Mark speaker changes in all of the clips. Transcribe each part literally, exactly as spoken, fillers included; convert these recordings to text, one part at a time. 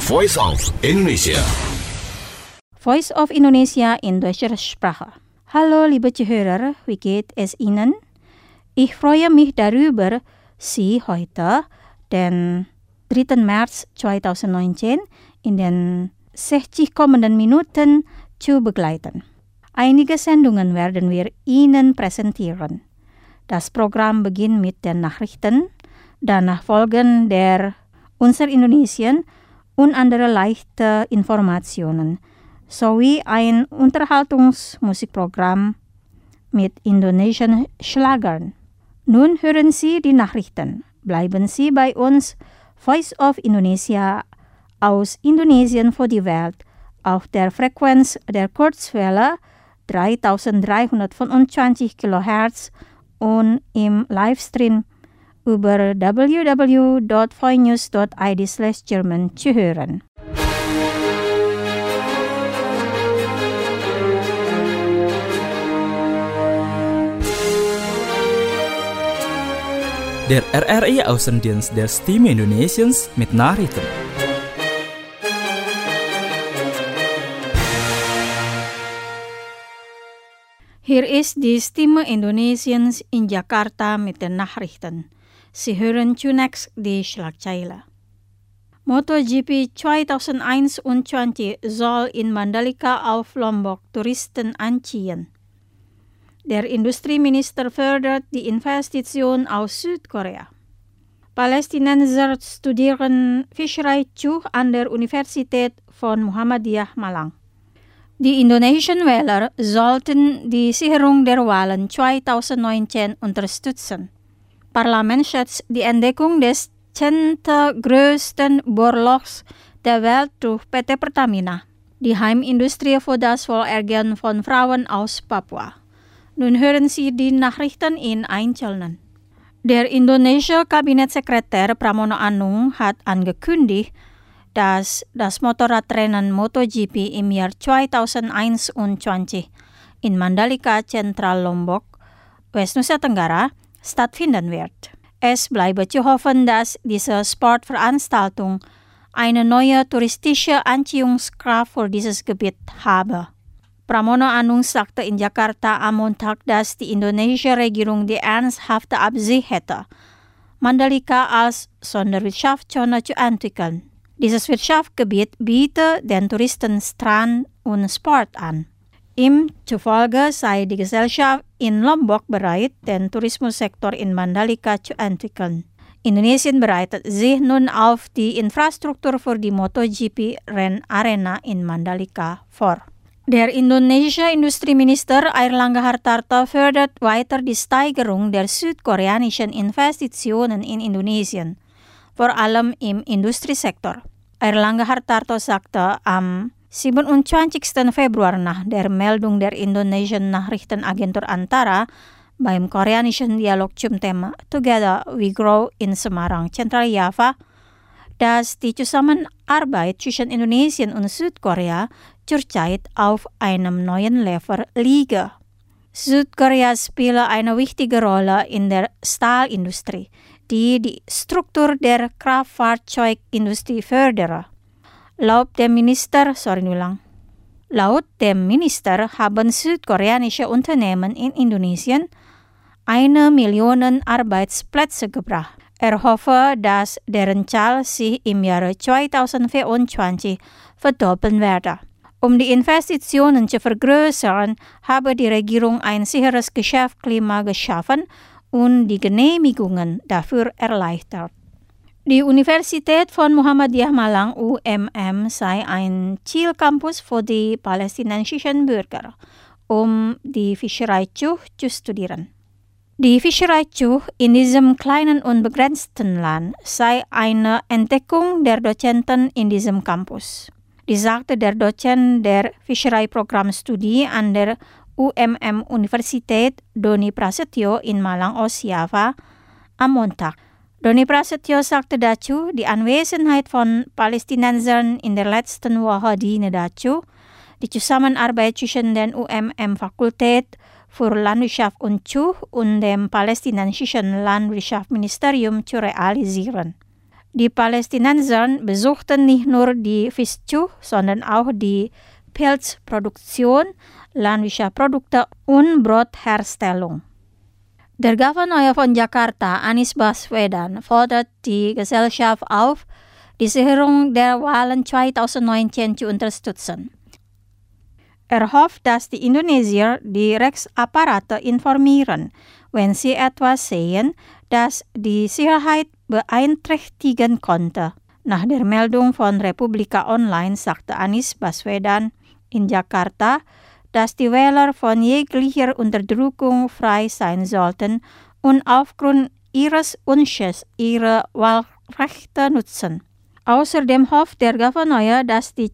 Speaker 1: Voice of Indonesia.
Speaker 2: Voice of Indonesia in deutscher Sprache. Hallo liebe Zuhörer, wie geht es Ihnen? Ich freue mich darüber, Sie heute, den dritten März zweitausendneunzehn, in den sechzig kommenden Minuten zu begleiten. Einige Sendungen werden wir Ihnen präsentieren. Das Programm beginnt mit den Nachrichten, danach folgen der Unser Indonesien und andere leichte Informationen, sowie ein Unterhaltungsmusikprogramm mit Indonesian Schlagern. Nun hören Sie die Nachrichten. Bleiben Sie bei uns, Voice of Indonesia aus Indonesien für die Welt, auf der Frequenz der Kurzwelle dreitausenddreihundertfünfundzwanzig Kilohertz und im Livestream über w w w dot voinews dot i d slash German zu hören.
Speaker 3: Der R R I-Außendienst der Stimme Indonesiens mit Nachrichten.
Speaker 2: Hier ist die Stimme Indonesiens in Jakarta mit den Nachrichten. Sie hören zunächst die Schlagzeile. MotoGP zweitausendeinundzwanzig soll in Mandalika auf Lombok Touristen anziehen. Der Industrieminister fördert die Investition aus Südkorea. Palästinenser studieren Fischereizucht an der Universität von Muhammadiyah Malang. Die indonesischen Wähler sollten die Sicherung der Wahlen zweitausendneunzehn unterstützen. Parlament schätzt die Entdeckung des zehnten größten Bohrlochs der Welt durch P T Pertamina, die Heimindustrie für das Wohlergehen von Frauen aus Papua. Nun hören Sie die Nachrichten in Einzelnen. Der indonesische Kabinettssekretär Pramono Anung hat angekündigt, dass das Motorradrennen MotoGP im Jahr zweitausendeinundzwanzig in Mandalika Zentral Lombok, West-Nusa Tenggara, stattfinden wird. Es bleibt zu hoffen, dass diese Sportveranstaltung eine neue touristische Anziehungskraft für dieses Gebiet habe. Pramono Anung sagte in Jakarta am Montag, dass die indonesische Regierung die ernsthafte Absicht hätte, Mandalika als Sonderwirtschaftszone zu entwickeln. Dieses Wirtschaftsgebiet bietet den Touristen Strand und Sport an. Ihm zufolge sei die Gesellschaft in Lombok bereit, den Tourismussektor in Mandalika zu entwickeln. Indonesien bereitet sich nun auf die Infrastruktur für die MotoGP-Rennarena in Mandalika vor. Der indonesische Industrieminister Airlangga Hartarto fördert weiter die Steigerung der südkoreanischen Investitionen in Indonesien, vor allem im Industriesektor. Airlangga Hartarto sagte am siebenundzwanzigsten Februar nach der Meldung der indonesischen Nachrichtenagentur Antara beim koreanischen Dialog zum Thema Together We Grow in Semarang, Zentraljava, dass die Zusammenarbeit zwischen Indonesien und Südkorea zurzeit auf einem neuen Level liege. Südkorea spiele eine wichtige Rolle in der Stahlindustrie, die die Struktur der Kraftfahrzeugindustrie fördere. Laut dem Minister, sorry ulang. Laut dem Minister haben südkoreanische Unternehmen in Indonesien eine Million Arbeitsplätze gebracht. Er hoffe, dass deren Zahl sich im Jahre zweitausendvierundzwanzig verdoppeln werde. Um die Investitionen zu vergrößern, habe die Regierung ein sicheres Geschäftsklima geschaffen und die Genehmigungen dafür erleichtert. Die Universität von Muhammadiyah Malang U M M sei ein Zielcampus für die palästinensischen Bürger, um die Fischereizucht zu studieren. Die Fischereizucht in diesem kleinen und begrenzten Land sei eine Entdeckung der Dozenten in diesem Campus. Dies sagte der Dozent der Fischereiprogrammstudie an der U M M Universität Doni Prasetyo in Malang aus Java am Montag. Doni Prasetyo sagte dazu, die Anwesenheit von Palästinensern in der letzten Woche diene dazu, die Zusammenarbeit zwischen den U M M-Fakultät für Landwirtschaft und Zucht und dem palästinensischen Landwirtschaftsministerium zu realisieren. Die Palästinenser besuchten nicht nur die Fischzucht, sondern auch die Pilzproduktion, Landwirtschaftsprodukte und Brotherstellung. Der Gouverneur von Jakarta, Anies Baswedan, fordert die Gesellschaft auf, die Sicherung der Wahlen zwanzig neunzehn zu unterstützen. Er hofft, dass die Indonesier die Rechtsapparate informieren, wenn sie etwas sehen, das die Sicherheit beeinträchtigen konnte. Nach der Meldung von Republika Online sagte Anies Baswedan in Jakarta, dass die Wähler von jeglicher Unterdrückung frei sein sollten und aufgrund ihres Wunsches ihre Wahlrechte nutzen. Außerdem hofft der Gouverneur, dass die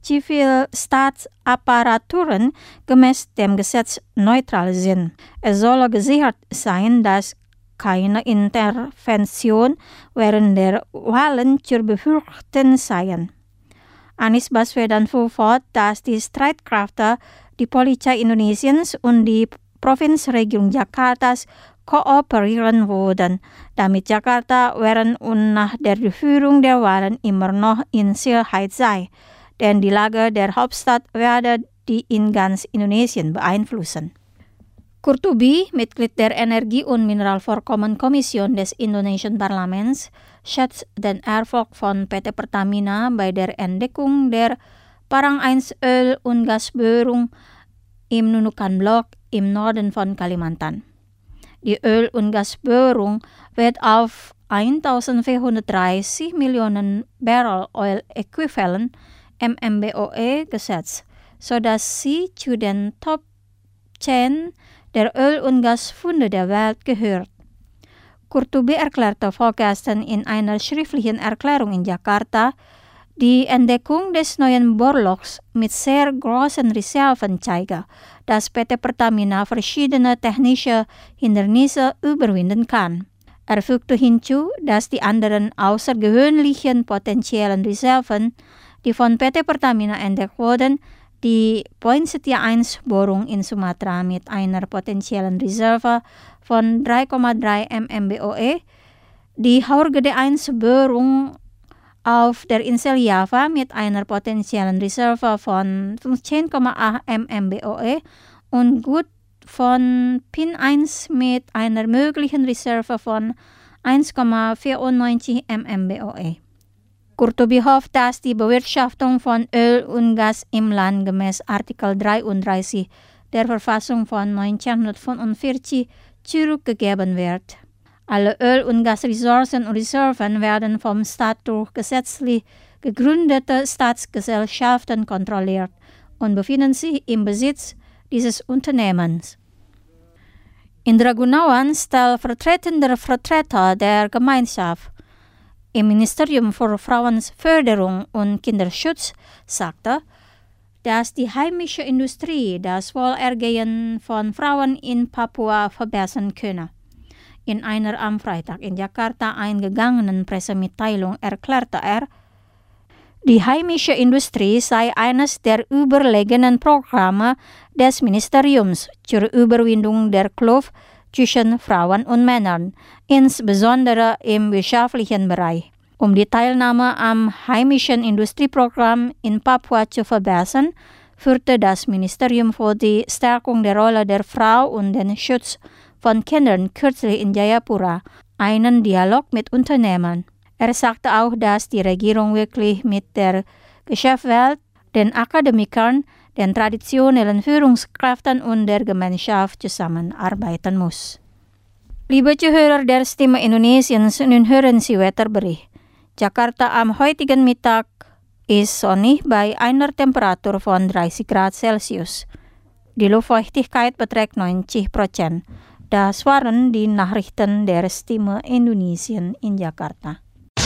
Speaker 2: Zivilstaatsapparaturen gemäß dem Gesetz neutral sind. Es soll gesichert sein, dass keine Intervention während der Wahlen zu befürchten seien. Anies Baswedan fuhr fort, dass die Streitkräfte, die Polizei Indonesiens und die Provinzregierung Jakartas kooperieren würden, damit Jakarta während und nach der Durchführung der Wahlen immer noch in Sicherheit sei, denn die Lage der Hauptstadt werde die in ganz Indonesien beeinflussen. Kurtubi, Mitglied der Energie- und Mineralvorkommenkommission des indonesischen Parlaments, schätzt den Erfolg von P T Pertamina bei der Entdeckung der Parang eins Öl- und Gasbohrung im Nunukan-Block im Norden von Kalimantan. Die Öl- und Gasbohrung wird auf eintausendvierhundertdreißig Millionen Barrel Oil Equivalent M M B O E gesetzt, sodass sie zu den Top zehn der Öl- und Gasfunde der Welt gehört. Kurtubi erklärte vorgestern in einer schriftlichen Erklärung in Jakarta, die Entdeckung des neuen Bohrlochs mit sehr großen Reserven zeige, dass P T Pertamina verschiedene technische Hindernisse überwinden kann. Er fügte hinzu, dass die anderen außergewöhnlichen potenziellen Reserven, die von P T Pertamina entdeckt wurden, die Poinsettia eins Bohrung in Sumatra mit einer potenziellen Reserve von drei Komma drei M M B O E, die Haurgede eins Bohrung auf der Insel Java mit einer potenziellen Reserve von fünfzehn Komma acht M M B O E und Gut von Pin eins mit einer möglichen Reserve von eins Komma vierundneunzig M M B O E. Kurtubi hofft, dass die Bewirtschaftung von Öl und Gas im Land gemäß Artikel dreiunddreißig der Verfassung von neunzehnhundertfünfundvierzig zurückgegeben wird. Alle Öl- und Gasressourcen und Reserven werden vom Staat durch gesetzlich gegründete Staatsgesellschaften kontrolliert und befinden sich im Besitz dieses Unternehmens. Indra Gunawan, stellvertretender Vertreter der Gemeinschaft im Ministerium für Frauenförderung und Kinderschutz, sagte, dass die heimische Industrie das Wohlergehen von Frauen in Papua verbessern könne. In einer am Freitag in Jakarta eingegangenen Pressemitteilung erklärte er, die heimische Industrie sei eines der überlegenen Programme des Ministeriums zur Überwindung der Kluft zwischen Frauen und Männern, insbesondere im wirtschaftlichen Bereich. Um die Teilnahme am heimischen Industrieprogramm in Papua zu verbessern, führte das Ministerium für die Stärkung der Rolle der Frau und den Schutz von Kindern kürzlich in Jayapura einen Dialog mit Unternehmern. Er sagte auch, dass die Regierung wirklich mit der Geschäftswelt, den Akademikern, den traditionellen Führungskräften und der Gemeinschaft zusammenarbeiten muss. Liebe Zuhörer der Stimme Indonesiens, nun hören Sie Wetterbericht. Jakarta am heutigen Mittag ist sonnig bei einer Temperatur von dreißig Grad Celsius. Die Luftfeuchtigkeit beträgt neunzig Prozent. Das waren die Nachrichten der Stimme Indonesien in Jakarta.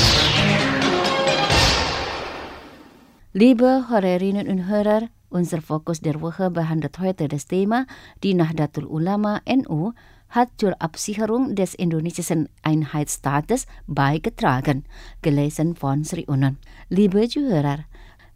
Speaker 1: Liebe Hörerinnen und Hörer, unser Fokus der Woche behandelt heute das Thema, die Nahdlatul Ulama N U hat zur Absicherung des indonesischen Einheitsstaates beigetragen, gelesen von Sri Unon. Liebe Zuhörer,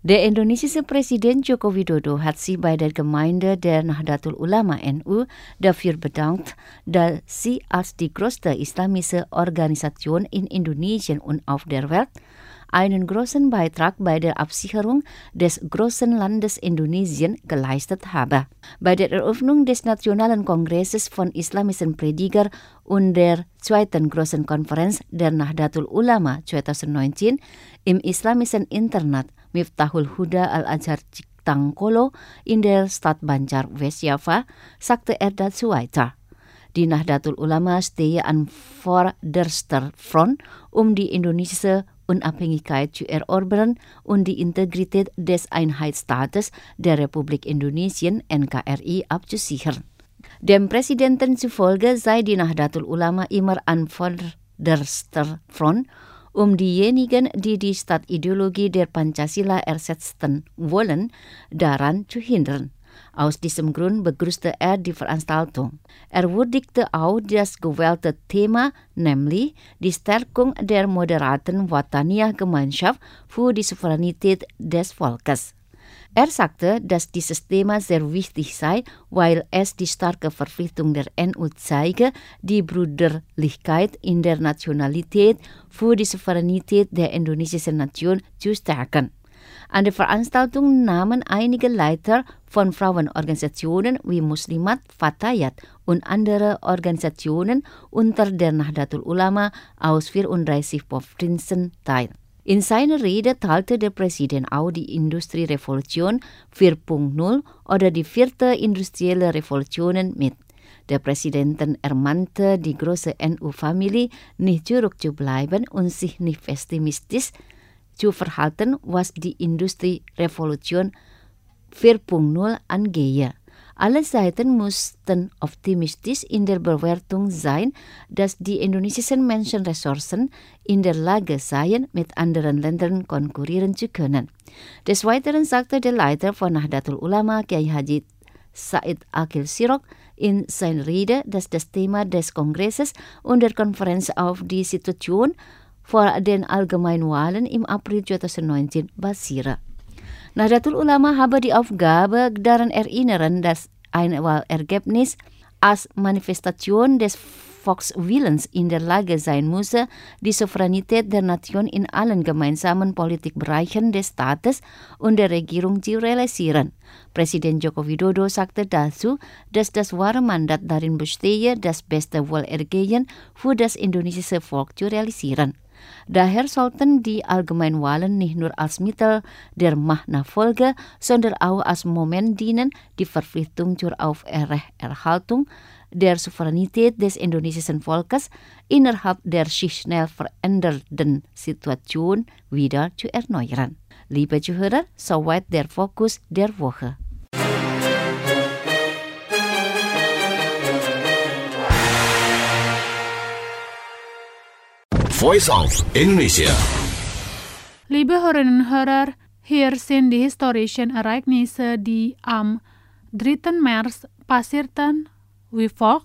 Speaker 1: Der indonesische Präsident Joko Widodo hat sich bei der Gemeinde der Nahdlatul Ulama N U dafür bedankt, dass sie als die größte islamische Organisation in Indonesien und auf der Welt einen großen Beitrag bei der Absicherung des großen Landes Indonesien geleistet habe. Bei der Eröffnung des Nationalen Kongresses von islamischen Prediger und der zweiten großen Konferenz der Nahdlatul Ulama zwanzig neunzehn im islamischen Internat Miftahul Huda Al-Azhar Tangkolo in der Stadt Banjar, West-Java, sagte er dazu weiter. Die Nahdlatul Ulama stehe an vorderster Front, um die indonesische Unabhängigkeit zu erobern und die Integrität des Einheitsstaates der Republik Indonesien N K R I abzusichern. Dem Präsidenten zufolge sei die Nahdlatul Ulama immer an vorderster Front, um diejenigen, die die Stadtideologie der Pancasila ersetzen wollen, daran zu hindern. Aus diesem Grund begrüßte er die Veranstaltung. Er würdigte auch das gewählte Thema, nämlich die Stärkung der moderaten Wataniah-Gemeinschaft für die Souveränität des Volkes. Er sagte, dass dieses Thema sehr wichtig sei, weil es die starke Verpflichtung der N U zeige, die Brüderlichkeit in der Nationalität für die Souveränität der indonesischen Nation zu stärken. An der Veranstaltung nahmen einige Leiter von Frauenorganisationen wie Muslimat, Fatayat und andere Organisationen unter der Nahdlatul Ulama aus vierunddreißig Provinzen teil. In seiner Rede teilte der Präsident auch die Industrierevolution vier Punkt null oder die vierte industrielle Revolution mit. Der Präsident ermahnte die große N U-Familie, nicht zurückzubleiben und sich nicht pessimistisch zu verhalten, was die Industrierevolution vier Punkt null angehe. Alle Seiten mussten optimistisch in der Bewertung sein, dass die indonesischen Menschenressourcen in der Lage seien, mit anderen Ländern konkurrieren zu können. Des Weiteren sagte der Leiter von Nahdlatul Ulama, Kiai Haji Said Akil Siroj, in seiner Rede, dass das Thema des Kongresses und der Konferenz auf die Situation vor den Allgemeinwahlen im April zwanzig neunzehn basiere. Nahdlatul Ulama habe die Aufgabe daran erinnern, dass ein Wahlergebnis als Manifestation des Volkswillens in der Lage sein müsse, die Souveränität der Nation in allen gemeinsamen Politikbereichen des Staates und der Regierung zu realisieren. Präsident Joko Widodo sagte dazu, dass das wahre Mandat darin bestehe, das beste Wohlergehen für das indonesische Volk zu realisieren. Daher sollten die Allgemeinwahlen nicht nur als Mittel der Machtnachfolge, sondern auch als Moment dienen, die Verpflichtung zur Aufrechterhaltung der Souveränität des indonesischen Volkes innerhalb der sich schnell verändernden Situation wieder zu erneuern. Liebe Zuhörer, soweit der Fokus der Woche.
Speaker 4: Voice of Indonesia.
Speaker 2: Liebe Hörerinnen und Hörer, hier sind die historischen Ereignisse, die am dritten März passierten, wie folgt.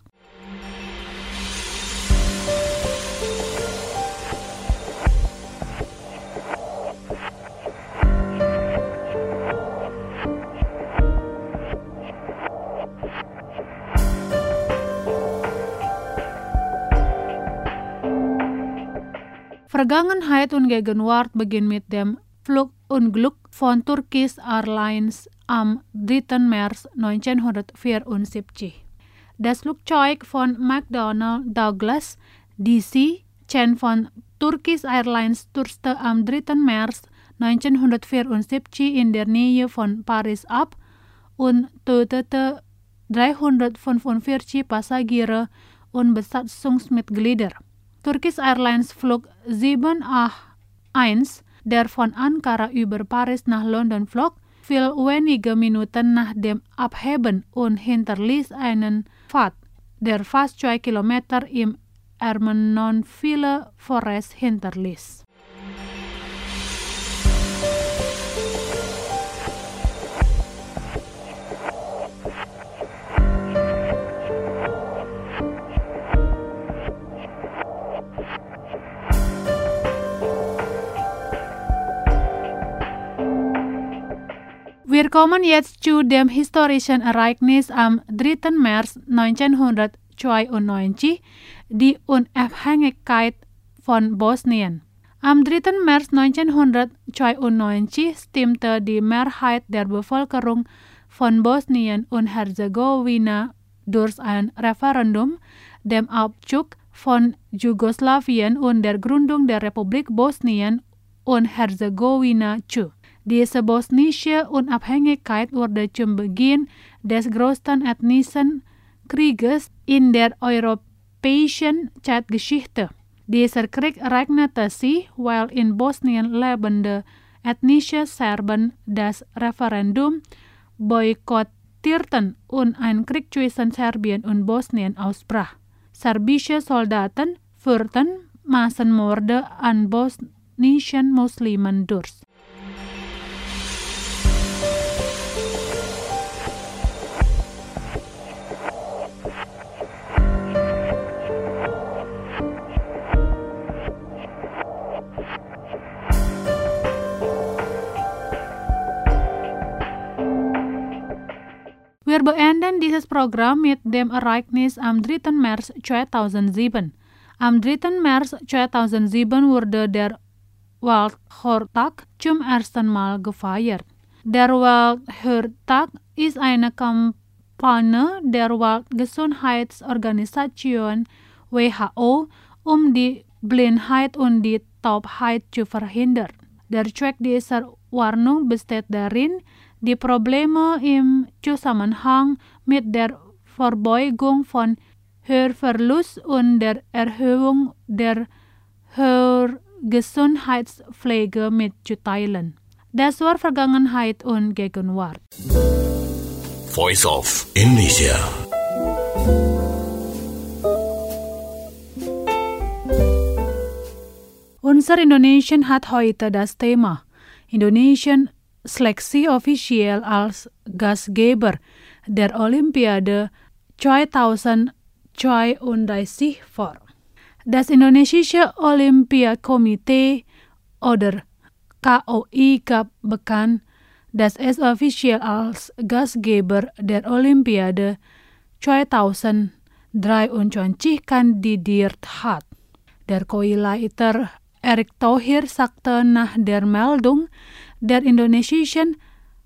Speaker 2: Vergangenheit und Gegenwart beginnen mit dem Flugunglück von Turkish Airlines am dritten März neunzehnhundertvierundsiebzig. Das Flugzeug von McDonnell Douglas, D C, Chen von Turkish Airlines stürzte am dritten März neunzehnhundertvierundsiebzig in der Nähe von Paris ab und tötete dreihundertfünfundvierzig Passagiere und Besatzungsmitglieder. Turkish Airlines Flug sieben acht eins, der von Ankara über Paris nach London flog, fiel wenige Minuten nach dem Abheben und hinterließ einen Pfad, der fast zwei Kilometer im Ermenonville Forest hinterließ.
Speaker 5: Wir kommen jetzt zu dem historischen Ereignis am dritten März neunzehnhundertzweiundneunzig, die Unabhängigkeit von Bosnien. Am dritten März neunzehnhundertzweiundneunzig stimmte die Mehrheit der Bevölkerung von Bosnien und Herzegowina durch ein Referendum dem Abzug von Jugoslawien und der Gründung der Republik Bosnien und Herzegowina zu. Diese bosnische Unabhängigkeit wurde zum Beginn des größten ethnischen Krieges in der europäischen Zeitgeschichte. Dieser Krieg rechnete sich, weil in Bosnien lebende ethnische Serben das Referendum boykottierten und ein Krieg zwischen Serbien und Bosnien ausbrach. Serbische Soldaten führten Massenmorde an bosnischen Muslimen durch. Wir beenden dieses Programm mit dem Ereignis am dritten März zweitausendsieben. Am dritten März zweitausendsieben wurde der Welthörtag zum ersten Mal gefeiert. Der Welthörtag ist eine Kampagne der Weltgesundheitsorganisation W H O, um die Blindheit und die Taubheit zu verhindern. Der Zweck dieser Warnung besteht darin, die Probleme im Zusammenhang mit der Vorbeugung von Hörverlust und der Erhöhung der Hörgesundheitspflege mitzuteilen. Das war Vergangenheit und Gegenwart.
Speaker 4: Voice of Indonesia.
Speaker 5: Unser Indonesien hat heute das Thema Indonesien Seleksi offiziell als Gastgeber der Olympiade zweitausendzweiunddreißig vor. Das indonesische Olympiakomitee oder K O I gab bekannt, dass es offiziell als Gastgeber der Olympiade zweitausenddreiundzwanzig kandidiert hat. Der K O I-Leiter Erick Thohir sagte nach der Meldung der indonesischen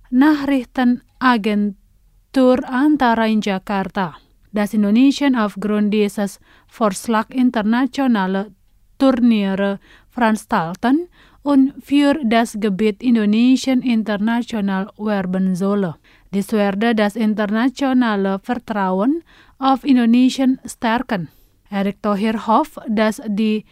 Speaker 5: Nachrichtenagentur Antara in Jakarta, dass Indonesien aufgrund dieses Vorschlags internationale Turniere veranstalten und für das Gebiet Indonesien international werben solle. Dies werde das internationale Vertrauen auf Indonesien stärken. Erick Thohir hofft, dass die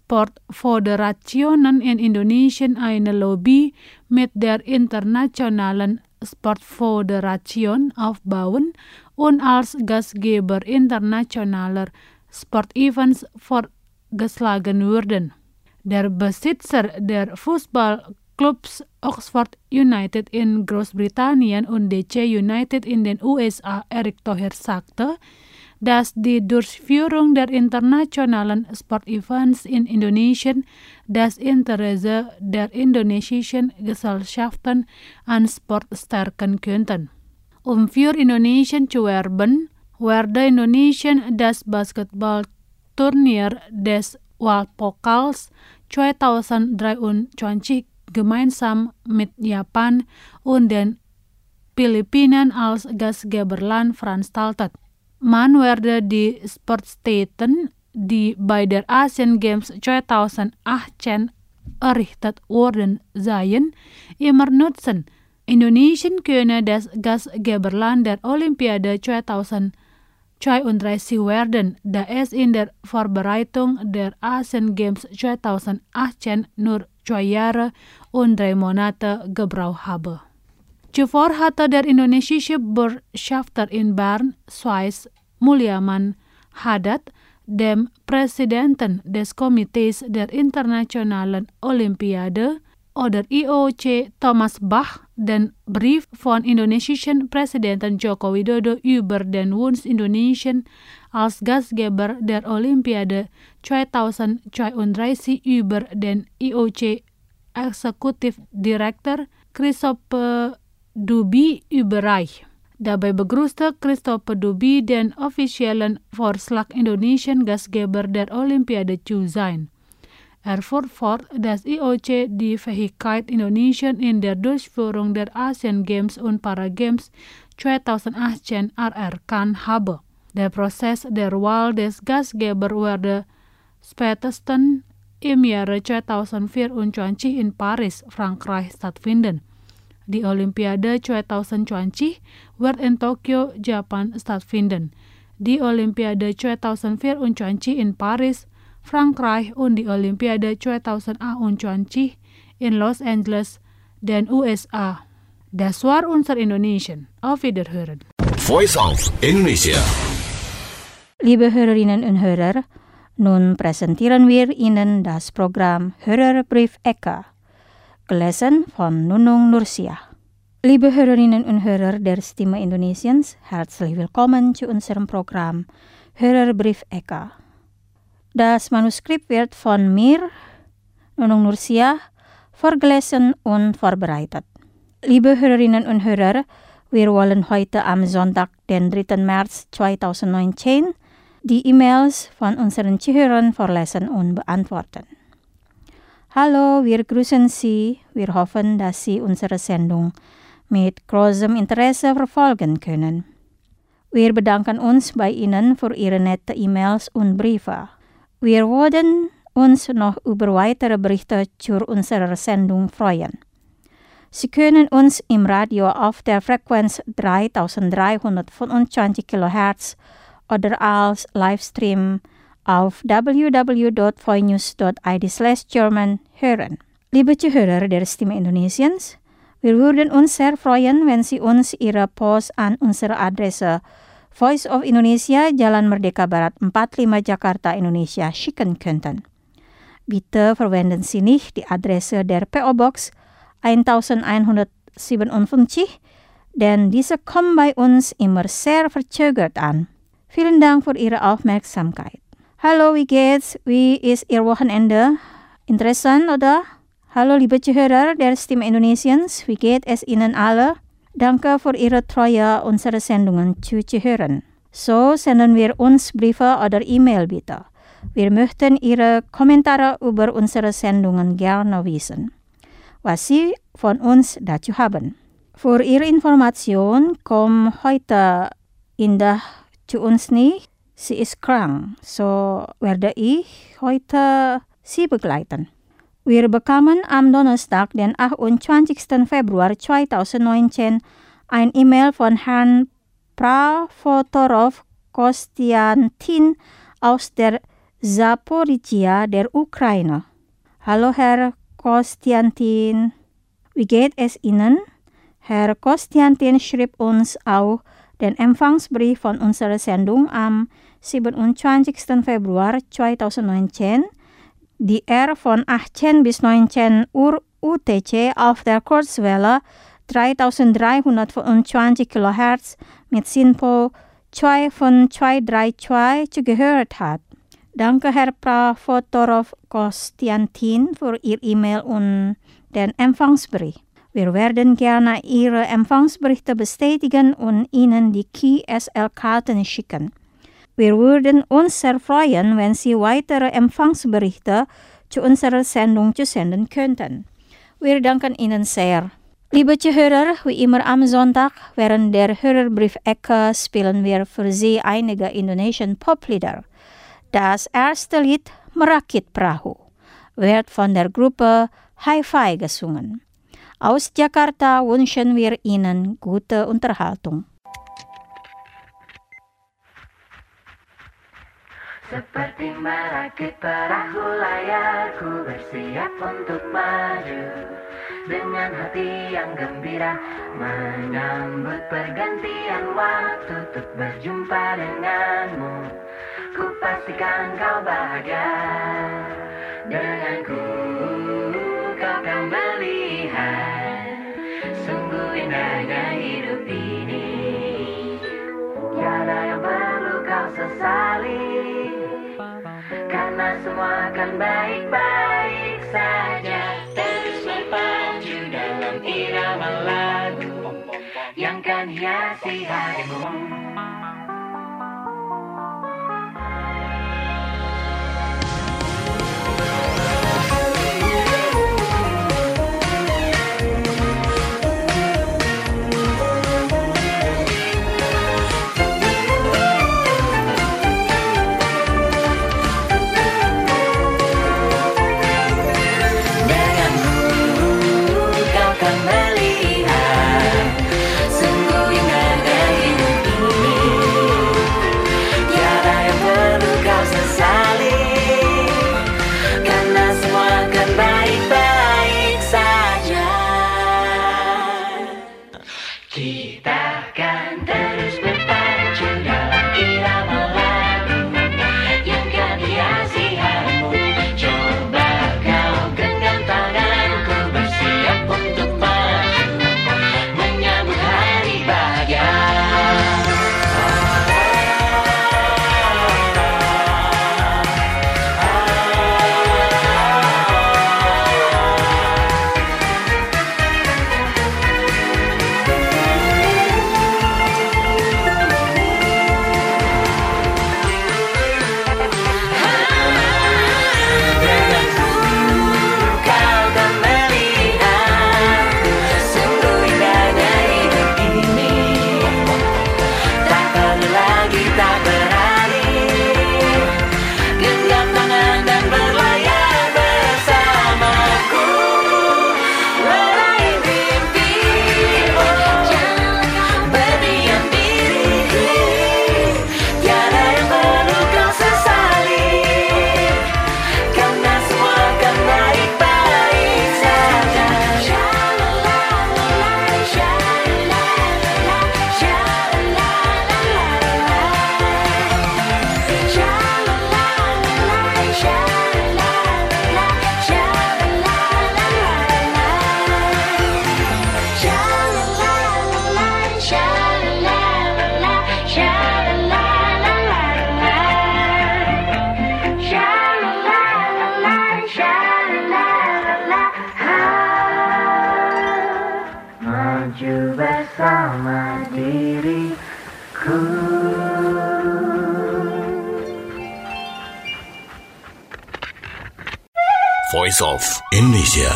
Speaker 5: Sportföderationen in Indonesien eine Lobby mit der internationalen Sportföderation aufbauen und als Gastgeber internationaler Sportevents vorgeschlagen würden. Der Besitzer der Fußballclubs Oxford United in Großbritannien und D C United in den U S A, Erick Thohir sagte, dass die Durchführung der internationalen Sportevents in Indonesien das Interesse der indonesischen Gesellschaften an Sport stärken könnten. Um für Indonesien zu werben, werde Indonesien das Basketballturnier des Weltpokals zweitausenddreiundzwanzig gemeinsam mit Japan und den Philippinen als Gastgeberland veranstaltet. Man werde die Sportstätten, die bei der Asian Games zweitausendachtzehn errichtet worden seien, immer nutzen. Indonesien könne das Gastgeberland der Olympiade zweitausendzweiunddreißig werden, da es in der Vorbereitung der Asian Games zweitausendachtzehn nur zwei Jahre und drei Monate gebraucht habe. Zuvor hatte der indonesische Botschafter in Bern, Schweiz, Mulyaman Haddad, dem Präsidenten des Komitees der Internationalen Olympiade oder I O C Thomas Bach den Brief von indonesischen Präsidenten Joko Widodo über den Wunsch Indonesien als Gastgeber der Olympiade zweitausendzweiunddreißig über den I O C Executive Director Christophe Dubi Ubereich. Daarbij begrüßte Christopher Dubi den officiëlen Vorschlag Indonesian Gastgeber der Olympiade zu sein. Er fuhr fort, dass I O C die Fähigkeit Indonesien in der Durchführung der Asian Games und Paragames zwanzig achtzehn anerkannt habe. Der Prozess der Wahl des Gastgebers wurde spätestens im Jahre zwanzig vierundzwanzig in Paris, Frankreich stattfinden. Die Olympiade zwanzig zwanzig wird in Tokio, Japan stattfinden. Die Olympiade zwanzig vierundzwanzig in Paris, Frankreich und die Olympiade zwanzig achtundzwanzig in Los Angeles, den U S A. Das war unser Indonesian. Auf Wiederhören.
Speaker 4: Voice of Indonesia.
Speaker 2: Liebe Hörerinnen und Hörer, nun präsentieren wir Ihnen das Programm Hörerbrief Eka, gelesen von Nunung Nursia. Liebe Hörerinnen und Hörer der Stimme Indonesiens, herzlich willkommen zu unserem Programm Hörerbrief Eka. Das Manuskript wird von mir, Nunung Nursia, vorgelesen und vorbereitet. Liebe Hörerinnen und Hörer, wir wollen heute am Sonntag, den dritten März zweitausendneunzehn, die E-Mails von unseren Zuhörern vorlesen und beantworten. Hallo, wir grüßen Sie. Wir hoffen, dass Sie unsere Sendung mit großem Interesse verfolgen können. Wir bedanken uns bei Ihnen für Ihre nette E-Mails und Briefe. Wir würden uns noch über weitere Berichte zu unserer Sendung freuen. Sie können uns im Radio auf der Frequenz dreitausenddreihundertfünfundzwanzig Kilohertz oder als Livestream auf w w w punkt voinews punkt i d slash German hören. Liebe Zuhörer der Stimme Indonesiens, wir würden uns sehr freuen, wenn Sie uns Ihre Post an unsere Adresse Voice of Indonesia, Jalan Merdeka Barat empat puluh lima Jakarta, Indonesia schicken könnten. Bitte verwenden Sie nicht die Adresse der P O Box elfhundertsiebenundfünfzig, denn diese kommen bei uns immer sehr verzögert an. Vielen Dank für Ihre Aufmerksamkeit. Hallo, wie geht's? Wie ist Ihr Wochenende? Interessant, oder? Hallo, liebe Zuhörer der Stimme Indonesiens, wie geht es Ihnen alle? Danke für Ihre Treue, unsere Sendungen zu hören. So senden wir uns Briefe oder E-Mail bitte. Wir möchten Ihre Kommentare über unsere Sendungen gerne wissen, was Sie von uns dazu haben. Für Ihre Information kommt heute Indah zu uns nicht. Sie ist krank, so werde ich heute Sie begleiten. Wir bekamen am Donnerstag, den achtundzwanzigsten Februar zweitausendneunzehn, ein E-Mail von Herrn Prafotorov Kostiantin aus der Zaporizhia der Ukraine. Hallo Herr Kostiantin, wie geht es Ihnen? Herr Kostiantin schrieb uns auch den Empfangsbrief von unserer Sendung am siebenundzwanzigsten Februar zweitausendneunzehn, die er von achtzehn bis neunzehn Uhr U T C auf der Kurzwelle dreitausenddreihundertfünfundzwanzig Kilohertz mit SINPO zwei von zweihunderzweiunddreißig zugehört hat. Danke, Herr Prafotorov Kostiantin, für Ihr E-Mail und den Empfangsbrief. Wir werden gerne Ihre Empfangsberichte bestätigen und Ihnen die K S L-Karten schicken. Wir würden uns sehr freuen, wenn Sie weitere Empfangsberichte zu unserer Sendung zu senden könnten. Wir danken Ihnen sehr. Liebe Zuhörer, wie immer am Sonntag während der Hörerbrief-Ecke spielen wir für Sie einige Indonesian Poplieder. Das erste Lied, Merakit Perahu, wird von der Gruppe Hi-Fi gesungen. Aus Jakarta wünschen wir Ihnen gute Unterhaltung.
Speaker 6: Seperti merakit perahu layar, ku bersiap untuk maju dengan hati yang gembira, menyambut pergantian waktu untuk berjumpa denganmu. Ku pastikan kau bahagia denganku, kau akan melihat sungguh indahnya hidup ini. Tiada yang perlu kau sesali, karena semua akan baik-baik saja. Terus berpacu dalam irama lagu. hiasi harimu.
Speaker 4: Voice of Indonesia.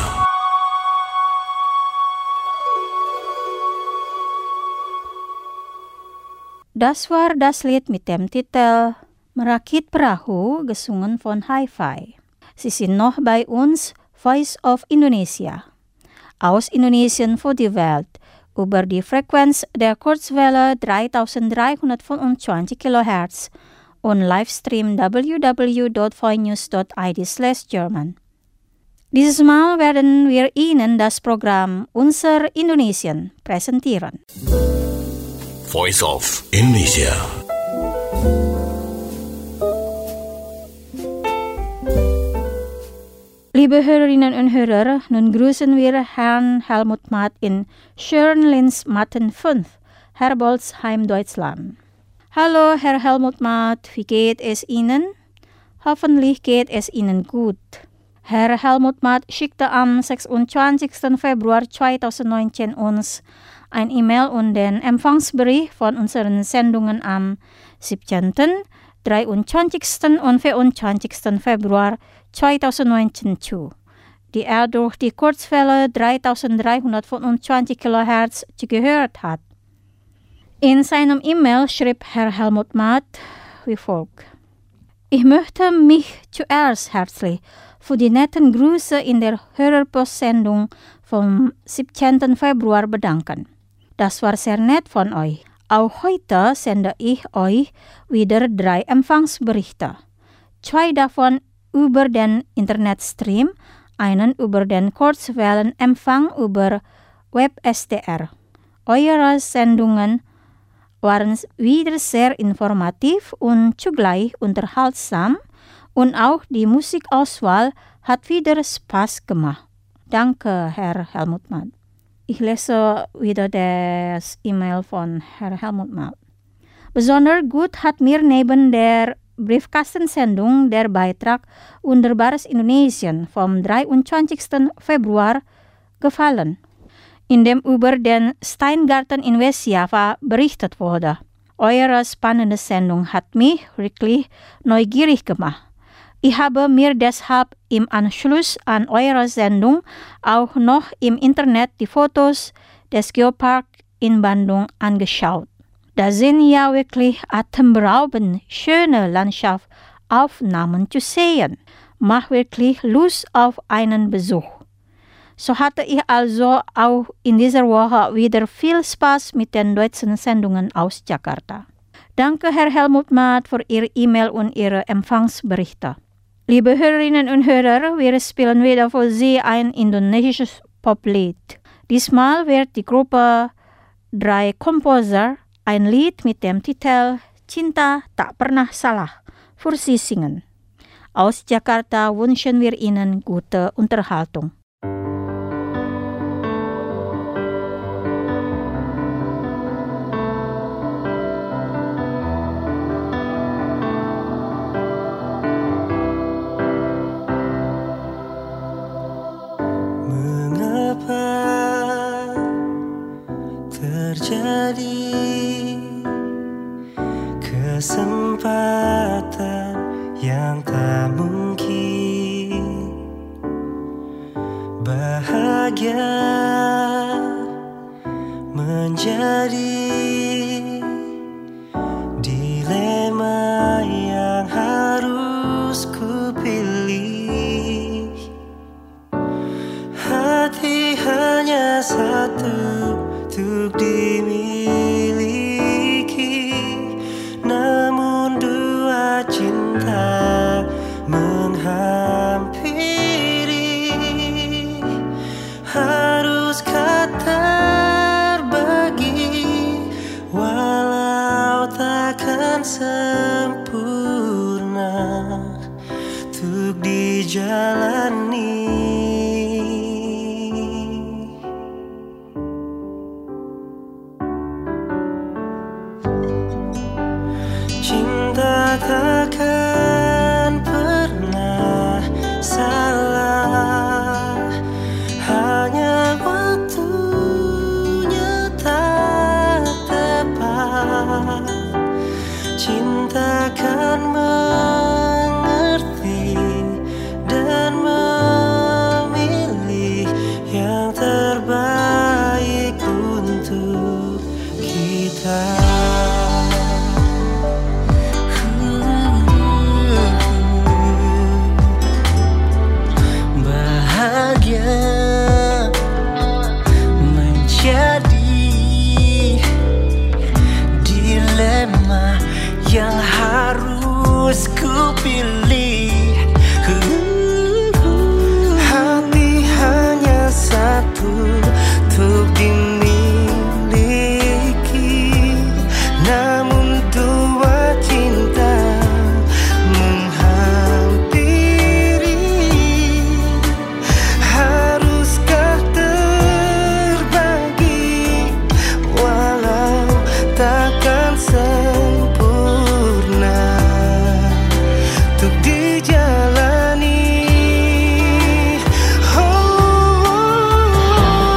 Speaker 2: Das war das Lied mit dem Titel Merakit Perahu, gesungen von Hi-Fi. Sie sind noch bei uns, Voice of Indonesia. Aus Indonesien für die Welt, über die Frequenz der Kurzwelle dreitausenddreihundertfünfundzwanzig Kilohertz und Livestream w w w punkt voinews punkt i d slash German. Dieses Mal werden wir Ihnen das Programm Unser Indonesien präsentieren.
Speaker 4: Voice of Indonesia.
Speaker 2: Liebe Hörerinnen und Hörer, nun grüßen wir Herrn Helmut Matt in Schönlinsmatten fünf, Herbolzheim, Deutschland. Hallo, Herr Helmut Matt, wie geht es Ihnen? Hoffentlich geht es Ihnen gut. Herr Helmut Matt schickte am sechsundzwanzigsten Februar zweitausendneunzehn uns ein E-Mail und den Empfangsbericht von unseren Sendungen am siebzehnten, dreiundzwanzigsten und vierundzwanzigsten Februar zweitausendneunzehn zu, die er durch die Kurzwelle dreitausenddreihundertfünfundzwanzig Kilohertz gehört hat. In seinem E-Mail schrieb Herr Helmut Matt wie folgt: Ich möchte mich zuerst herzlich für die netten Grüße in der Hörerpostsendung vom siebzehnten Februar bedanken. Das war sehr nett von euch. Auch heute sende ich euch wieder drei Empfangsberichte. Zwei davon über den Internetstream, einen über den Kurzwellenempfang über WebS D R. Eure Sendungen waren wieder sehr informativ und zugleich unterhaltsam und auch die Musikauswahl hat wieder Spaß gemacht. Danke, Herr Helmut Matt. Ich lese wieder das E-Mail von Herr Helmut Matt. Besonders gut hat mir neben der Briefkastensendung der Beitrag Wunderbares Indonesien vom dreiundzwanzigsten Februar gefallen. In dem über den Steingarten in Westjava berichtet wurde. Eure spannende Sendung hat mich wirklich neugierig gemacht. Ich habe mir deshalb im Anschluss an eure Sendung auch noch im Internet die Fotos des Geopark in Bandung angeschaut. Da sind ja wirklich atemberaubend schöne Landschaftsaufnahmen zu sehen. Macht wirklich Lust auf einen Besuch. So hatte ich also auch in dieser Woche wieder viel Spaß mit den deutschen Sendungen aus Jakarta. Danke, Herr Helmut Maat, für Ihre E-Mail und Ihre Empfangsberichte. Liebe Hörerinnen und Hörer, wir spielen wieder für Sie ein indonesisches Poplied. Diesmal wird die Gruppe Drei Komposer ein Lied mit dem Titel Cinta Tak Pernah Salah für Sie singen. Aus Jakarta wünschen wir Ihnen gute Unterhaltung.
Speaker 7: Terjadi kesempatan yang tak mungkin, bahagia menjadi dilema yang harus ku pilih. Hati hanya satu untuk dimiliki, namun dua cinta menghampiri. Haruskah terbagi, walau takkan sempurna untuk dijalani. Cinta takkan pernah salah, hanya waktunya tak tepat. Cinta kan mengerti dan memilih yang terbaik untuk kita. Yang harus ku pilih, hati hanya satu untuk dimiliki, namun dua cinta menghampiri. Haruskah terbagi, walau takkan sempurna untuk dijalani. Oh,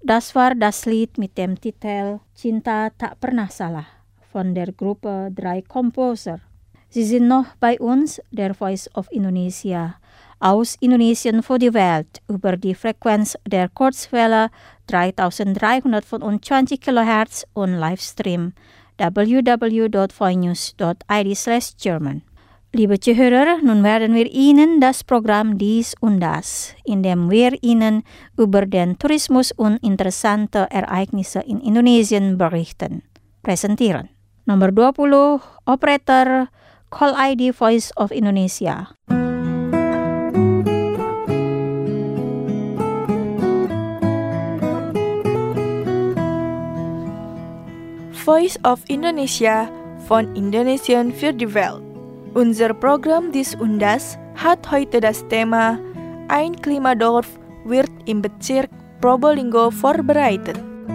Speaker 2: Das war das Lied mit dem Titel Cinta Tak Pernah Salah von der Gruppe Drei Komposer. Sie sind noch bei uns, der Voice of Indonesia, aus Indonesien für die Welt über die Frequenz der Kurzwelle dreitausenddreihundertfünfundzwanzig Kilohertz und Livestream w w w punkt voinews punkt i d slash German. Liebe Zuhörer, nun werden wir Ihnen das Programm Dies und Das, in dem wir Ihnen über den Tourismus und interessante Ereignisse in Indonesien berichten, präsentieren. Nomor dua puluh, Operator Call I D Voice of Indonesia.
Speaker 8: Voice of Indonesia von Indonesien für die Welt. Unser Programm Dies und Das hat heute das Thema Ein Klimadorf wird im Bezirk Probolinggo vorbereitet.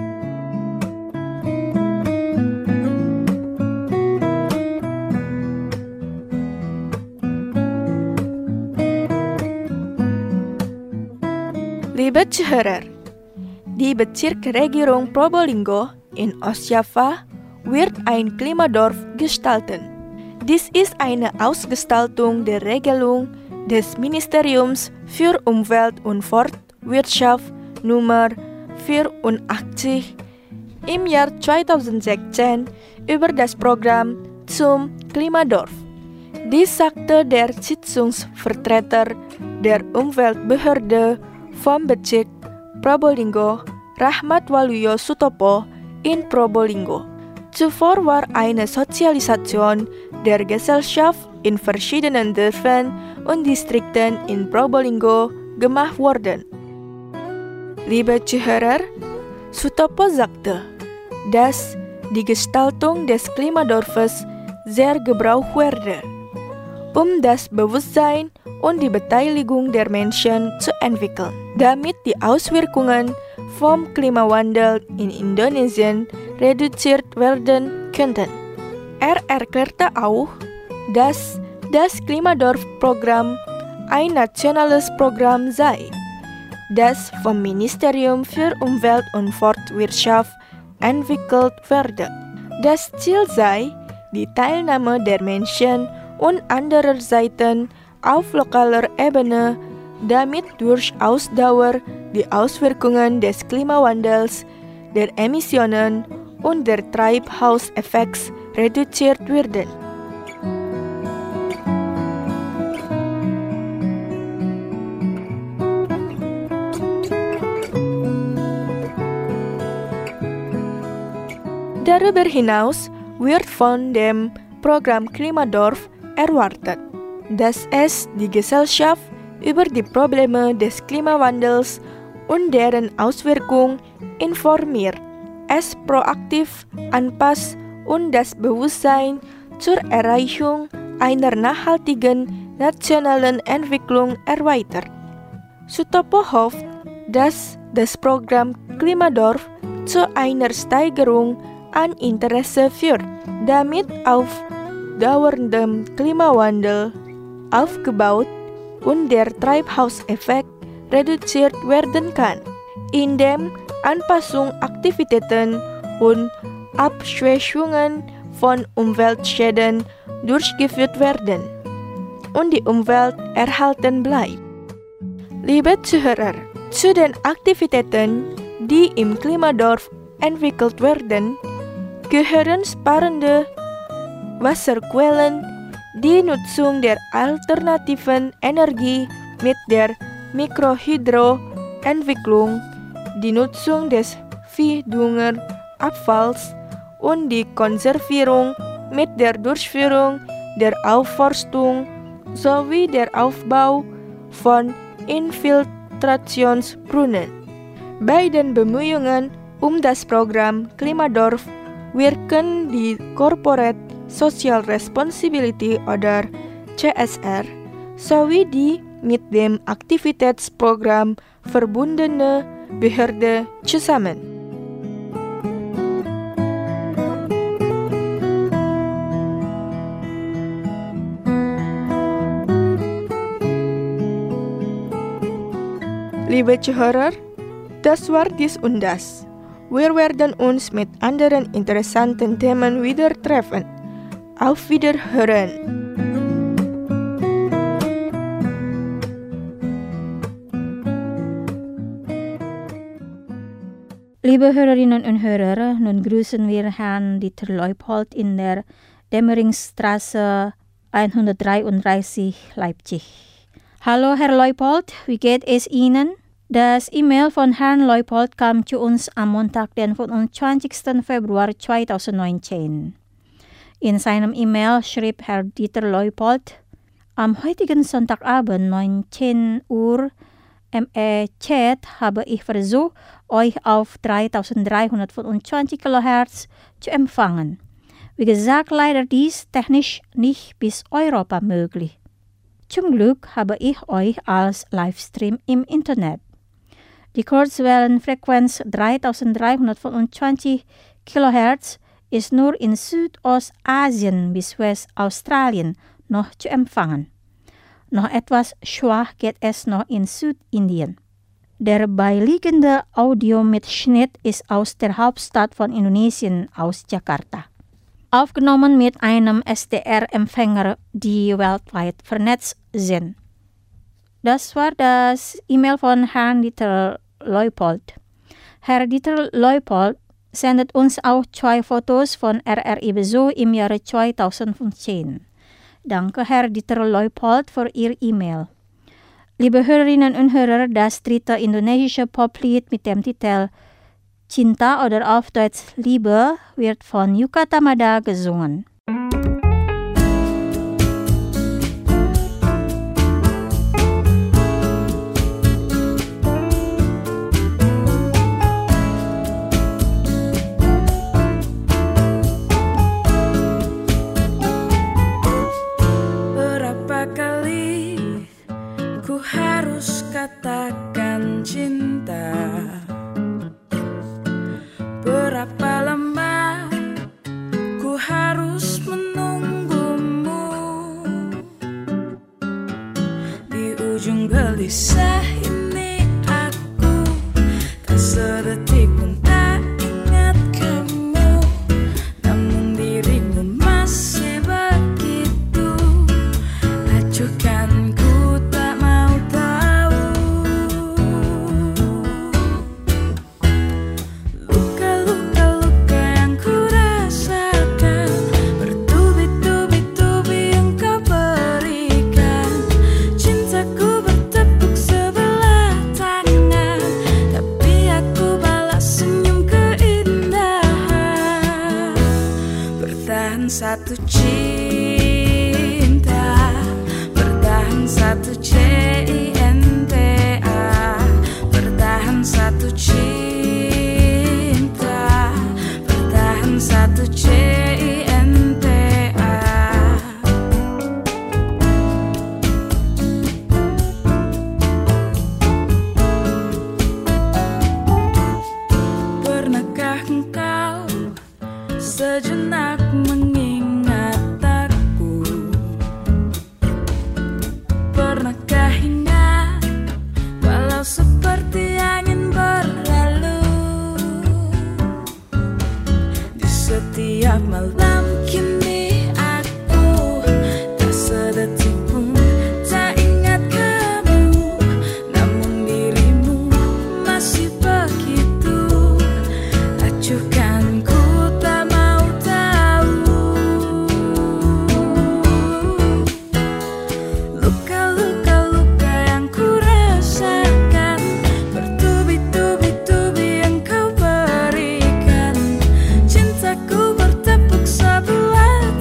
Speaker 8: Liebe Zuhörer, die Bezirksregierung Probolinggo in Ostjava wird ein Klimadorf gestalten. Dies ist eine Ausgestaltung der Regelung des Ministeriums für Umwelt und Forstwirtschaft Nummer vierundachtzig im Jahr zweitausendsechzehn über das Programm zum Klimadorf. Dies sagte der Sitzungsvertreter der Umweltbehörde vom Bezirk Probolinggo, Rahmat Waluyo Sutopo, in Probolinggo. Zuvor war eine Sozialisation der Gesellschaft in verschiedenen Dörfern und Distrikten in Probolinggo gemacht worden. Liebe Zuhörer, Sutopo sagte, dass die Gestaltung des Klimadorfes sehr gebraucht werde, um das Bewusstsein und die Beteiligung der Menschen zu entwickeln, damit die Auswirkungen vom Klimawandel in Indonesien reduziert werden könnten. Er erklärte auch, dass das Klimadorf-Programm ein nationales Programm sei, das vom Ministerium für Umwelt und Forstwirtschaft entwickelt werde. Das Ziel sei die Teilnahme der Menschen und anderer Seiten auf lokaler Ebene, damit durch Ausdauer die Auswirkungen des Klimawandels, der Emissionen und der Treibhauseffekts reduziert werden. Darüber hinaus wird von dem Programm Klimadorf erwartet, dass es die Gesellschaft über die Probleme des Klimawandels und deren Auswirkungen informiert, es proaktiv anpasst und das Bewusstsein zur Erreichung einer nachhaltigen nationalen Entwicklung erweitert. Sutopo hofft, dass das Programm Klimadorf zu einer Steigerung an Interesse führt, damit auf dauerndem Klimawandel aufgebaut und der Treibhauseffekt reduziert werden kann, indem Anpassungsaktivitäten und Abschwächungen von Umweltschäden durchgeführt werden und die Umwelt erhalten bleibt. Liebe Zuhörer, zu den Aktivitäten, die im Klimadorf entwickelt werden, gehören sparende Wasserquellen, die Nutzung der alternativen Energie mit der Mikrohydroentwicklung, die Nutzung des Viehdüngerabfalls und die Konservierung mit der Durchführung der Aufforstung sowie der Aufbau von Infiltrationsbrunnen. Bei den Bemühungen um das Programm Klimadorf wirken die Corporate Social Responsibility oder C S R sowie die mit dem Aktivitätsprogramm verbundene Behörde zusammen. Liebe Zuhörer, Das war dies und das. Wir werden uns mit anderen interessanten Themen wieder treffen. Auf Wiederhören!
Speaker 2: Liebe Hörerinnen und Hörer, nun grüßen wir Herrn Dieter Leupold in der Demmeringstraße hundertdreiunddreißig Leipzig. Hallo Herr Leupold, wie geht es Ihnen? Das E-Mail von Herrn Leupold kam zu uns am Montag, den fünfundzwanzigsten Februar zweitausendneunzehn. In seinem E-Mail schrieb Herr Dieter Leupold, am heutigen Sonntagabend neunzehn Uhr M E-Chat habe ich versucht, euch auf dreitausenddreihundertfünfundzwanzig Kilohertz zu empfangen. Wie gesagt, leider dies technisch nicht bis Europa möglich. Zum Glück habe ich euch als Livestream im Internet. Die Kurzwellenfrequenz dreitausenddreihundertfünfundzwanzig Kilohertz ist nur in Südostasien bis Westaustralien noch zu empfangen. Noch etwas schwach geht es noch in Südindien. Der beiliegende Audiomitschnitt ist aus der Hauptstadt von Indonesien, aus Jakarta. Aufgenommen mit einem S D R-Empfänger, die weltweit vernetzt sind. Das war das E-Mail von Herrn Dieter Leupold. Herr Dieter Leupold sendet uns auch zwei Fotos von R R I-Besuch im Jahre zweitausendfünfzehn. Danke, Herr Dieter Leupold, für Ihr E-Mail. Liebe Hörerinnen und Hörer, das dritte indonesische Poplied mit dem Titel Cinta oder auf Deutsch Liebe wird von Yuka Tamada gesungen.
Speaker 9: Katakan cinta, berapa lama ku harus menunggumu di ujung gelisah ini. Aku tak sedetik pun tak ingat kamu, namun dirimu masih begitu acuhkan. Satu cinta, bertahan satu C I N T A, bertahan satu cinta, bertahan satu C I N T A. Pernahkah engkau sejenak mengingat aku? Pernahkah ingat walau seperti angin berlalu? Di setiap malam kini aku tak sedetik pun tak ingat kamu, namun dirimu masih begitu acuhkan. Cintaku bertepuk sebelah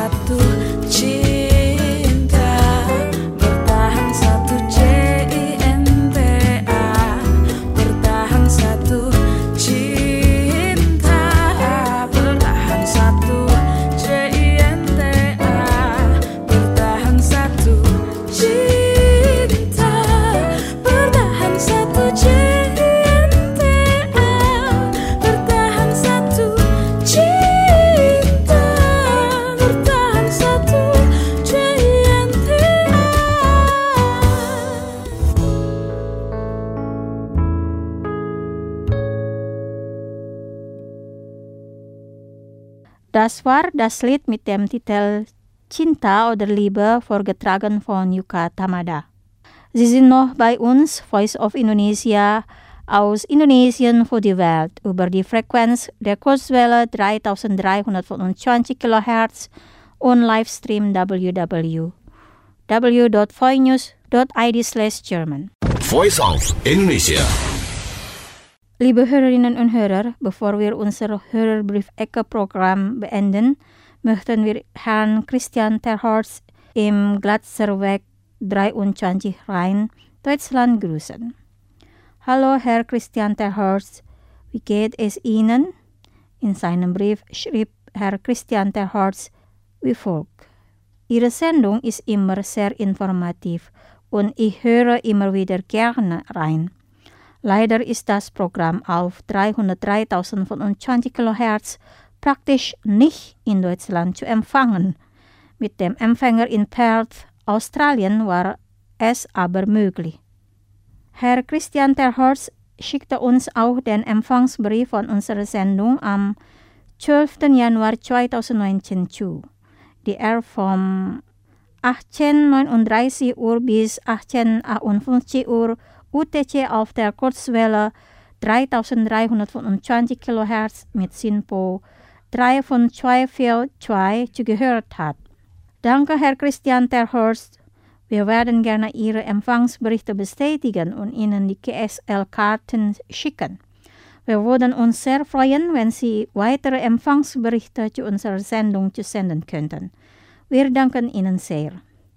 Speaker 9: satu cinta, bertahan satu cinta, bertahan satu cinta, bertahan satu cinta, bertahan satu cinta, bertahan satu cinta, bertahan satu cinta, bertahan satu cinta.
Speaker 2: Das war das Lied mit dem Titel Cinta oder Liebe, vorgetragen von Yuka Tamada. Sie sind noch bei uns, Voice of Indonesia, aus Indonesien für die Welt, über die Frequenz der Kurzwelle dreitausenddreihundertfünfundzwanzig Kilohertz und Livestream w w w dot voinews dot i d slash German.
Speaker 4: Voice of Indonesia.
Speaker 2: Liebe Hörerinnen und Hörer, bevor wir unser Hörerbrief-Ecke-Programm beenden, möchten wir Herrn Christian Terhorst im Glatzerweg dreiundzwanzig Rhein, Deutschland grüßen. Hallo Herr Christian Terhorst, wie geht es Ihnen? In seinem Brief schrieb Herr Christian Terhorst wie folgt: Ihre Sendung ist immer sehr informativ und ich höre immer wieder gerne rein. Leider ist das Programm auf dreihundertdreitausendfünfundzwanzig Kilohertz praktisch nicht in Deutschland zu empfangen. Mit dem Empfänger in Perth, Australien, war es aber möglich. Herr Christian Terhorst schickte uns auch den Empfangsbrief von unserer Sendung am zwölften Januar zweitausendneunzehn zu, die er vom achtzehn Uhr neununddreißig bis achtzehn Uhr achtundfünfzig U T C auf der Kurzwelle dreitausenddreihundertfünfundzwanzig Kilohertz mit SINPO drei fünf zwei vier zwei zugehört hat. Danke, Herr Christian Terhorst. Wir werden gerne Ihre Empfangsberichte bestätigen und Ihnen die K S L-Karten schicken. Wir würden uns sehr freuen, wenn Sie weitere Empfangsberichte zu unserer Sendung zu senden könnten. Wir danken Ihnen sehr.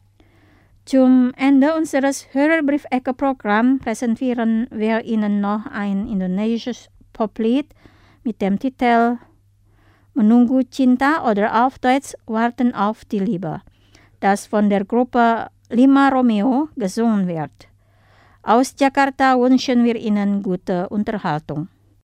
Speaker 2: Zum Ende unseres Hörerbrief-Ecke-Programms präsentieren wir Ihnen noch ein indonesisches Poplied mit dem Titel Menunggu Cinta oder auf Deutsch Warten auf die Liebe, das von der Gruppe Lima Romeo gesungen wird. Aus Jakarta wünschen wir Ihnen gute Unterhaltung.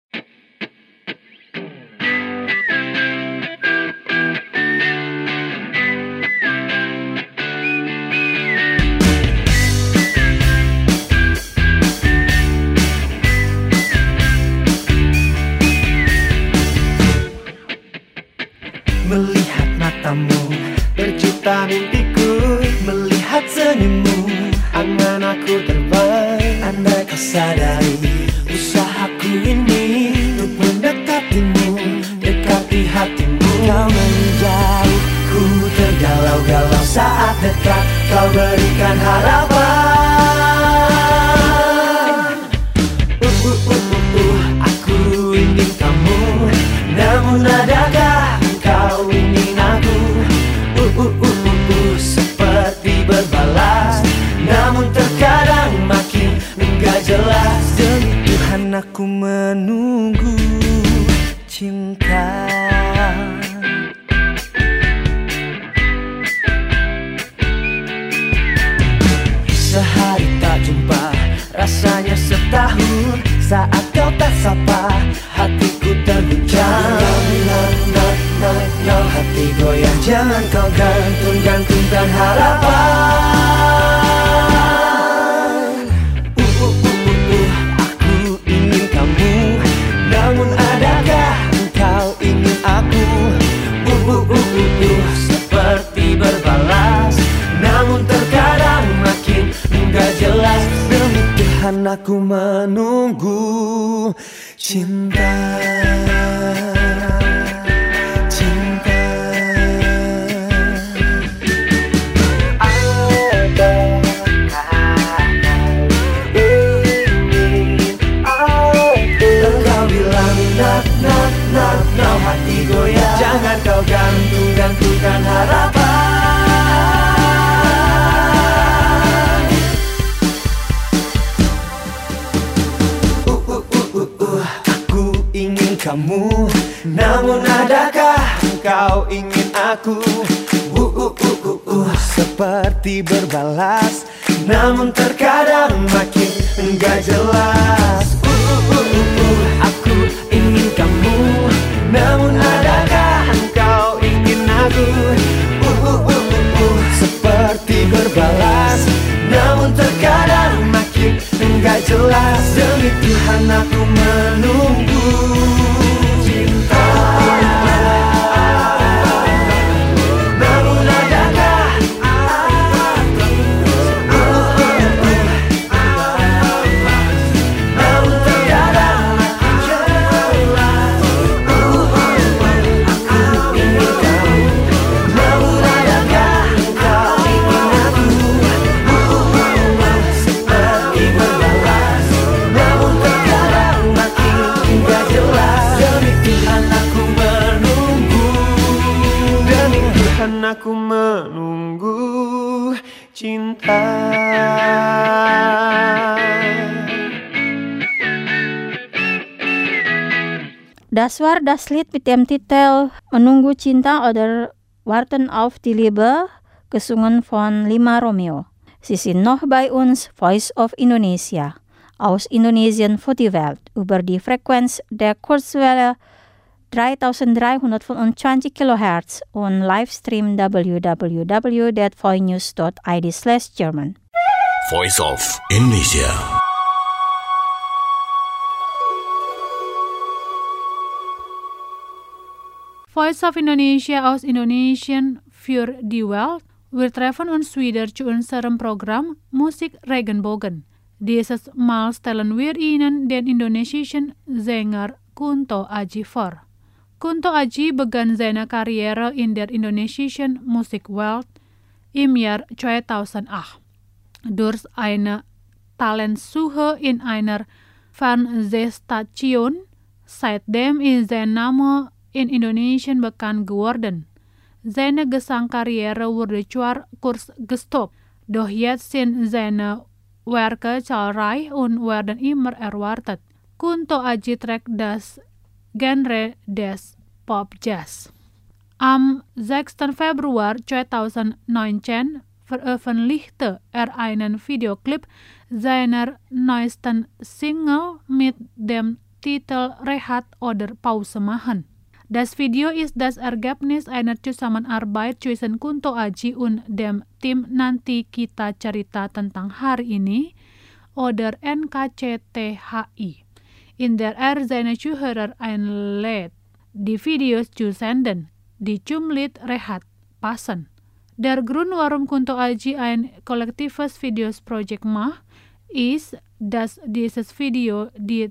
Speaker 7: Melihat matamu, berjuta mimpiku. Melihat senyummu, angan aku terbang. Andai kau sadari usahaku ini untuk mendekatimu, dekati hatimu. Kau menjauhku tergalau-galau saat dekat. Kau berikan harapan. Uh, uh, uh, uh, uh, aku ingin kamu, namun adakah kau ingin aku? Uh, uh, uh, uh, uh, seperti berbalas, namun terkadang makin enggak jelas. Demi Tuhan aku menunggu cinta. Sehari tak jumpa, rasanya setahun. Saat kau tak sapa, hatiku terguncang. No, no, no, no, hati goyang. Jangan kau gantung-gantungkan harapan. Uh, uh, uh, uh, uh, aku ingin kamu, namun adakah engkau ingin aku? Uh, uh, uh, uh, uh, seperti berbalas, namun terkadang makin enggak jelas. Demi Tuhan aku menunggu cinta. Cinta. Adakah ingin aku? Engkau bilang nak, nak, nak, nak, hati goyang. Jangan kau gantung-gantungkan harapan. ingin aku uh, uh, uh, uh, uh. Seperti berbalas, namun terkadang makin enggak jelas. uh, uh, uh, uh, uh. Aku ingin kamu, namun adakah engkau ingin aku uh, uh, uh, uh, uh. Seperti berbalas, namun terkadang makin enggak jelas. Demi Tuhan aku menunggu cinta. Namun adakah namun terkadang makin jelas. Aku ingin kamu, namun adakah engkau ingin aku seperti berbalas, namun terkadang makin enggak jelas. Demi Tuhan aku menunggu, demi Tuhan aku menunggu cinta.
Speaker 2: Das war das Lied mit dem Titel Menunggu Cinta oder Warten auf die Liebe, gesungen von Lima Romeo. Sie sind noch bei uns, Voice of Indonesia, aus Indonesien für die Welt, über die Frequenz der Kurzwelle dreitausenddreihundertfünfundzwanzig Kilohertz und Livestream w w w dot voinews dot i d slash German.
Speaker 4: Voice of Indonesia.
Speaker 5: Voice of Indonesia aus Indonesian für die Welt. Wir treffen uns wieder zu unserem Programm Musik Regenbogen. Dieses Mal stellen wir Ihnen den indonesischen Sänger Kunto Aji vor. Kunto Aji begann seine Karriere in der indonesischen Musikwelt im Jahr zweitausendacht durch eine Talentsuche in einer Fernsehstation. Seitdem ist sein Name in Indonesien bekannt geworden. Seine Gesangkarriere wurde zwar kurz gestoppt, doch jetzt sind seine Werke zahlreich und werden immer erwartet. Kunto Aji trägt das Genre des Pop-Jazz. Am sechsten Februar zweitausendneunzehn veröffentlichte er einen Videoclip seiner neuesten Single mit dem Titel Rehat oder Pause machen. Das Video ist das Ergebnis einer Zusammenarbeit zwischen Kunto Aji und dem Tim Nanti Kita Cerita Tentang Hari Ini oder N K C T H I, in der er seine Zuhörer einlädt, die Videos zu senden, die zum Lied Rehat passen. Der Grund, warum Kunto Aji ein kollektives Videos-Projekt macht, ist, dass dieses Video die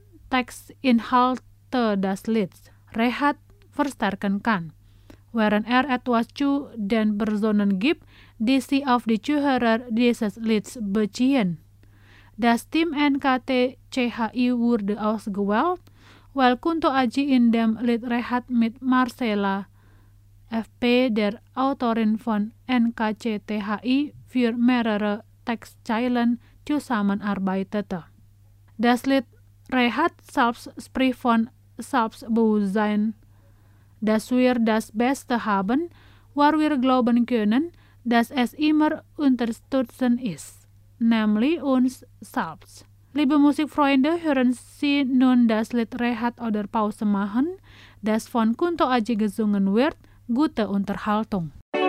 Speaker 5: Textinhalte des Lieds Rehat verstärken kann, während er etwas zu den Personen gibt, die sich auf die Zuhörer dieses Lieds beziehen. Das Team N K T C H I wurde ausgewählt, weil Kunto Aji in dem Lied Rehat mit Marcella F P, der Autorin von N K C T H I, für mehrere Textzeilen zusammenarbeitete. Das Lied Rehat selbst spricht von Selbstbewusstsein, dass wir das Beste haben, wo wir glauben können, dass es immer unterstützend ist, nämlich uns selbst. Liebe Musikfreunde, hören Sie nun das Lied Rehat oder Pause machen, das von Kunto Aji gesungen wird. Gute Unterhaltung.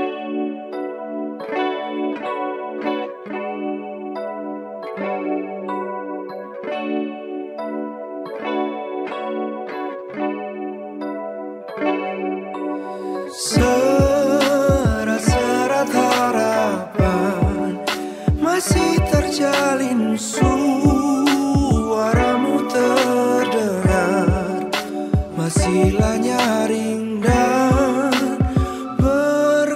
Speaker 7: Serat-serat harapan masih terjalin, suaramu terdengar, masihlah nyaring dan ber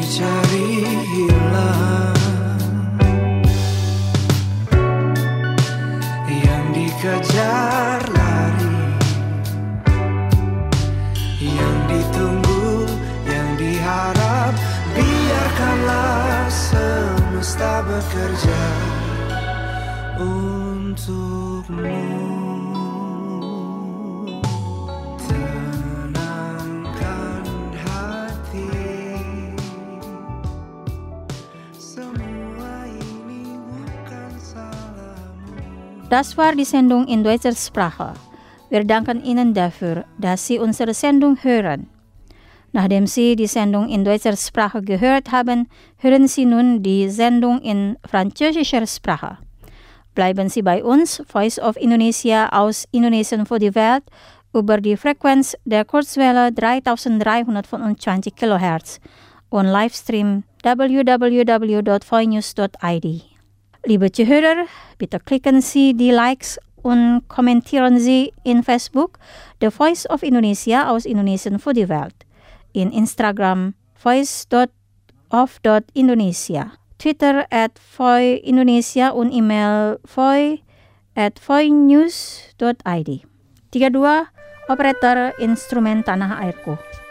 Speaker 7: dicari hilang, yang dikejar lari, yang ditunggu, yang diharap. Biarkanlah semesta bekerja untukmu. Tenangkan hati, semua ini bukan salahmu.
Speaker 2: Das war die Sendung in deutscher Sprache. Wir danken Ihnen dafür, dass Sie unsere Sendung hören. Nachdem Sie die Sendung in deutscher Sprache gehört haben, hören Sie nun die Sendung in französischer Sprache. Bleiben Sie bei uns, Voice of Indonesia aus Indonesien für die Welt, über die Frequenz der Kurzwelle dreitausenddreihundertfünfundzwanzig Kilohertz und Livestream w w w dot voinews dot i d. Liebe Zuhörer, bitte klicken Sie die Likes und kommentieren Sie in Facebook The Voice of Indonesia aus Indonesien für die Welt, in Instagram voice dot of dot indonesia, Twitter at Voi Indonesia und email voi at voinews dot i d. tiga dua Operator Instrumen Tanah Airku.